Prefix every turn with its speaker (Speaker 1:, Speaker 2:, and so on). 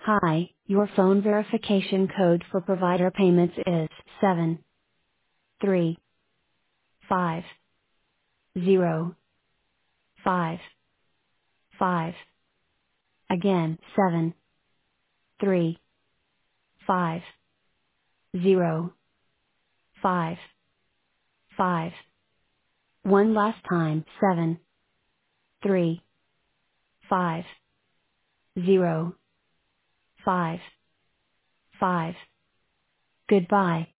Speaker 1: Hi, your phone verification code for provider payments is 7350555. Again, 7350555. One last time, 7350555. Goodbye.